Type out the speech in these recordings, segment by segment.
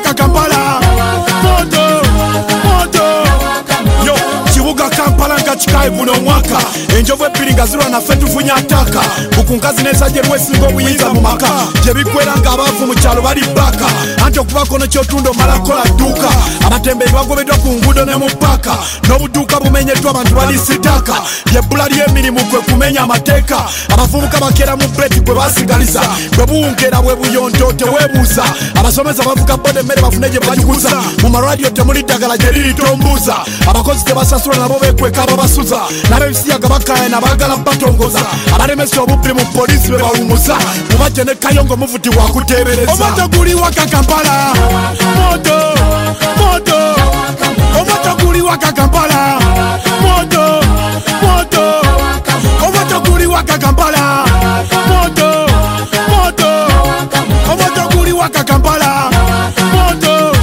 waka Kampala moto yo kibuga Kampala nga kikaye buno mwaka enjovu ebbiri nga zirwa naffe tufunye ataka bukunkazi n'ensajja erwesinga obuyinza mu maka gye biggwera ng'abaavu mu kyalo bali bbaka anti okubakono kyotunda omala kola dduuka abatembeeyi bagobeddwa ku nguudo ne mu ppaka n'obuduuka bumenyeddwa abantu bali sitaaka lyebbula ly'emirimu kwe kumenya amateeka abavubuka bakeera mu buleti gwe basigaliza bwe buwungeera bwe buyonto teweebuuza abasomesa bavuga boda emmere bafune gye bagiguza mu malwaliro temuli ddagala gye liri tombuuza abakozi tebasasula nabo beekweka ababasuza n'ab'ebisiyaga bakayana baagala batongoza abalemesa obubbi mu poliisi be bawumuza mubajje ne kayongo muvuti wakuteebereza omoto guli waka Kampala moto omoto guli waka Kampala moto omoto guli waka Kampala moto omoto guli waka Kampala moto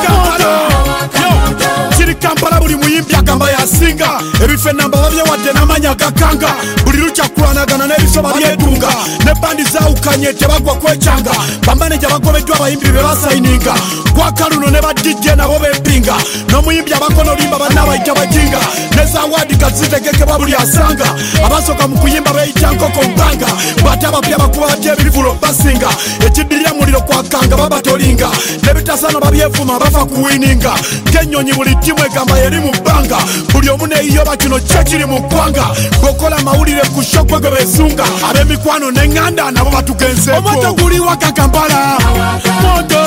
kiri Kampala buli muyimbi agamba yasinga ebife namba babyewadde n'amanya gakanga buli lukyakulanagana n'ebisoba byetunga ne bandi zawukanye tebagwa kwekyanga bamaneja bagobeddwa abayimbi be basayininga gwakaluno ne badijje nabo bempinga n'omuyimbi abakono limba banna bayita bajinga ne zawaadi kazitegekebwa buli asanga abasooka mu kuyimba beyita nkoko mpanga bate abapya bakuba batya ebirivulo basinga ekiddirira muliro kwakanga babatolinga n'ebitasano babyevuma bafa kuwininga ng'ennyonyi buli ttimu egamba yeri mu bbanga buli omu neyiyoba kino kye kiri mu ggwanga bw'okola amawulire ku shokwe gwe beesunga ab'emikwano n'eŋŋanda nabo batugenzeeko omoto guli waka Kampala moto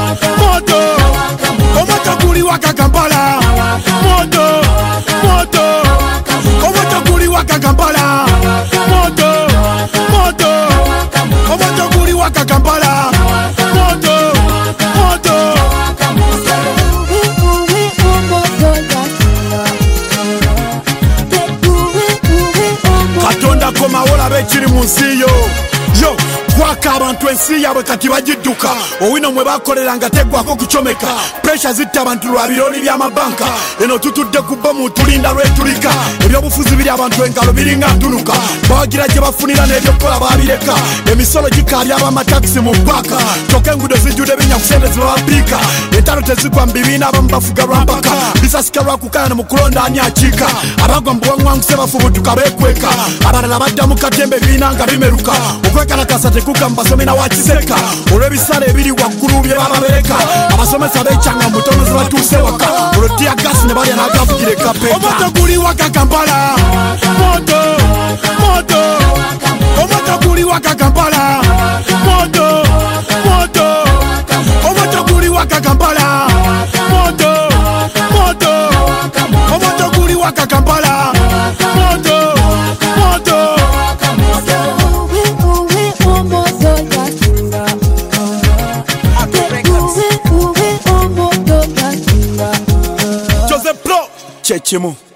omoto guli waka Kampala moto omoto guli waka Kampala moto omoto guli waka Kampala moto Katonda komawola bekiri mu nsi yo kwaka abantu ensi yaabwe kati bagidduka owino mwe bakoleranga teggwako kucomeka presha zitta abantu lwa bironi by'amabanka eno tutudde ku bomu tulinda lwetulika ebyobufuzi biri abantu engalo biringa ntunuka bawagira gye bafunira n'ebyokukola babireka emisolo gikaabya abamatakisi mu bbaka kyokka enguudo zijjudde binnya ku sente zibabapiika entalo tezigwa mu bibiina abamu bafuga lwampaka bisasika lwakukayana mu kulonda ani akiika abagwa mu buwaŋŋwanguse bafubutuka beekweka abalala badda mu katembe ebibiina nga bimeruka okwekalakasa tekuka mu basomi na wakiseka olw'ebisale ebiri waggulu bye bababereka abasomesa beekyanga mu butono ze batuuse waka olwotiya gasi ne balya n'agavugira ekapeeka omoto guli waka Kampala moto omoto guli waka Kampala moto omoto guli waka Kampala moto omoto guli waka Kampala moto Joseph Pro Chechimu